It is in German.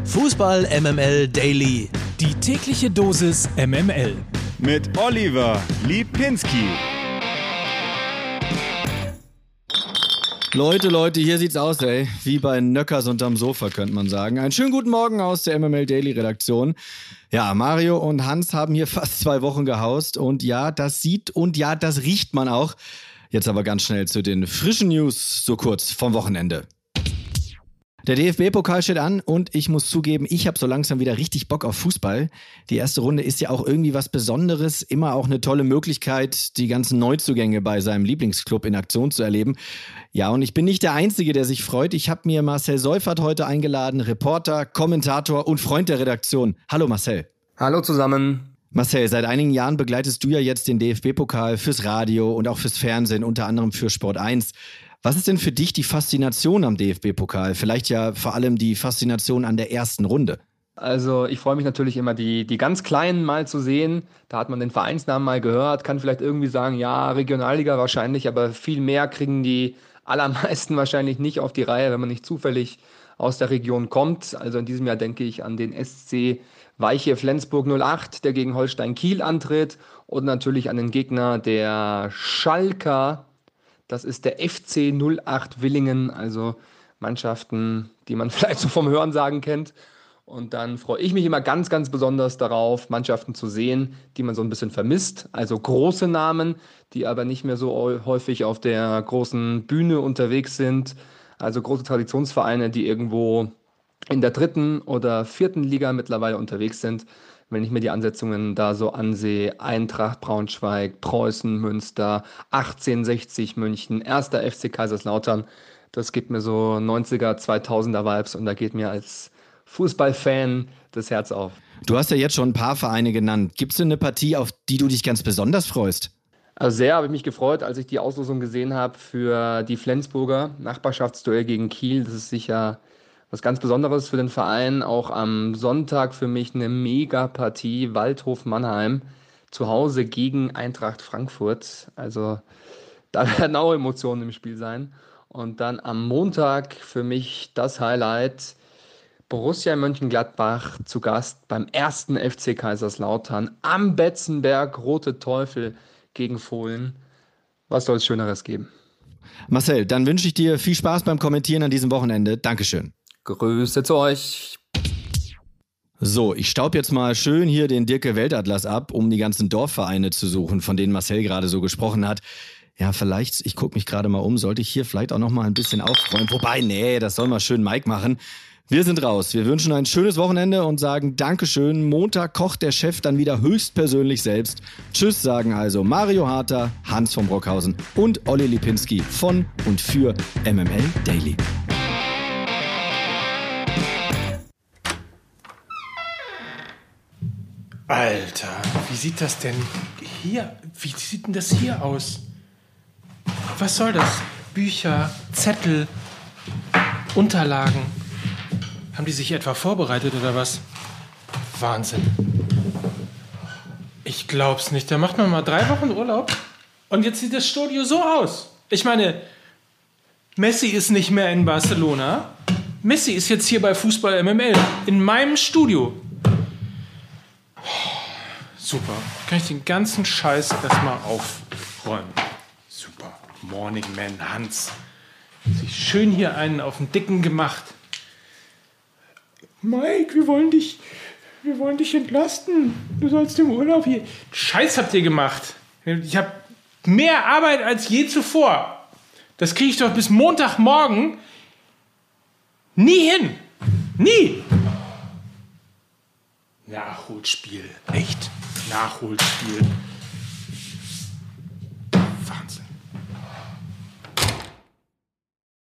Fußball MML Daily. Die tägliche Dosis MML. Mit Oliver Lipinski. Leute, hier sieht's aus, ey. Wie bei Nöckers unterm Sofa, könnte man sagen. Einen schönen guten Morgen aus der MML Daily Redaktion. Ja, Mario und Hans haben hier fast 2 Wochen gehaust. Und ja, das sieht und ja, das riecht man auch. Jetzt aber ganz schnell zu den frischen News, so kurz vom Wochenende. Der DFB-Pokal steht an und ich muss zugeben, ich habe so langsam wieder richtig Bock auf Fußball. Die erste Runde ist ja auch irgendwie was Besonderes, immer auch eine tolle Möglichkeit, die ganzen Neuzugänge bei seinem Lieblingsclub in Aktion zu erleben. Ja, und ich bin nicht der Einzige, der sich freut. Ich habe mir Marcel Seufert heute eingeladen, Reporter, Kommentator und Freund der Redaktion. Hallo Marcel. Hallo zusammen. Marcel, seit einigen Jahren begleitest du ja jetzt den DFB-Pokal fürs Radio und auch fürs Fernsehen, unter anderem für Sport 1. Was ist denn für dich die Faszination am DFB-Pokal? Vielleicht ja vor allem die Faszination an der ersten Runde. Also ich freue mich natürlich immer, die ganz Kleinen mal zu sehen. Da hat man den Vereinsnamen mal gehört, kann vielleicht irgendwie sagen, ja, Regionalliga wahrscheinlich, aber viel mehr kriegen die allermeisten wahrscheinlich nicht auf die Reihe, wenn man nicht zufällig aus der Region kommt. Also in diesem Jahr denke ich an den SC Weiche Flensburg 08, der gegen Holstein Kiel antritt, und natürlich an den Gegner der Schalker. Das ist der FC 08 Villingen, also Mannschaften, die man vielleicht so vom Hörensagen kennt. Und dann freue ich mich immer ganz, ganz besonders darauf, Mannschaften zu sehen, die man so ein bisschen vermisst. Also große Namen, die aber nicht mehr so häufig auf der großen Bühne unterwegs sind. Also große Traditionsvereine, die irgendwo in der 3. oder 4. Liga mittlerweile unterwegs sind. Wenn ich mir die Ansetzungen da so ansehe, Eintracht Braunschweig, Preußen, Münster, 1860 München, 1. FC Kaiserslautern, das gibt mir so 90er, 2000er Vibes und da geht mir als Fußballfan das Herz auf. Du hast ja jetzt schon ein paar Vereine genannt. Gibt es denn eine Partie, auf die du dich ganz besonders freust? Also sehr habe ich mich gefreut, als ich die Auslosung gesehen habe für die Flensburger Nachbarschaftsduell gegen Kiel. Das ist sicher was ganz Besonderes für den Verein. Auch am Sonntag für mich eine Mega-Partie, Waldhof Mannheim, zu Hause gegen Eintracht Frankfurt. Also da werden auch Emotionen im Spiel sein. Und dann am Montag für mich das Highlight, Borussia Mönchengladbach zu Gast beim 1. FC Kaiserslautern am Betzenberg, Rote Teufel gegen Fohlen. Was soll es Schöneres geben? Marcel, dann wünsche ich dir viel Spaß beim Kommentieren an diesem Wochenende. Dankeschön. Grüße zu euch. So, ich staub jetzt mal schön hier den Dirke-Weltatlas ab, um die ganzen Dorfvereine zu suchen, von denen Marcel gerade so gesprochen hat. Ja, vielleicht, ich gucke mich gerade mal um, sollte ich hier vielleicht auch noch mal ein bisschen aufräumen. Wobei, nee, das soll mal schön Mike machen. Wir sind raus. Wir wünschen ein schönes Wochenende und sagen Dankeschön. Montag kocht der Chef dann wieder höchstpersönlich selbst. Tschüss sagen also Mario Harter, Hans vom Brockhausen und Olli Lipinski von und für MML Daily. Alter, wie sieht das denn hier? Wie sieht denn das hier aus? Was soll das? Bücher, Zettel, Unterlagen. Haben die sich etwa vorbereitet oder was? Wahnsinn. Ich glaub's nicht. Da macht man mal 3 Wochen Urlaub und jetzt sieht das Studio so aus. Ich meine, Messi ist nicht mehr in Barcelona. Messi ist jetzt hier bei Fußball MML in meinem Studio. Super. Kann ich den ganzen Scheiß erstmal aufräumen. Super. Morning Man Hans. Sich schön hier einen auf den Dicken gemacht. Mike, wir wollen dich entlasten. Du sollst im Urlaub hier. Scheiß habt ihr gemacht. Ich habe mehr Arbeit als je zuvor. Das kriege ich doch bis Montagmorgen nie hin. Nie. Nachholspiel. Echt? Nachholspiel.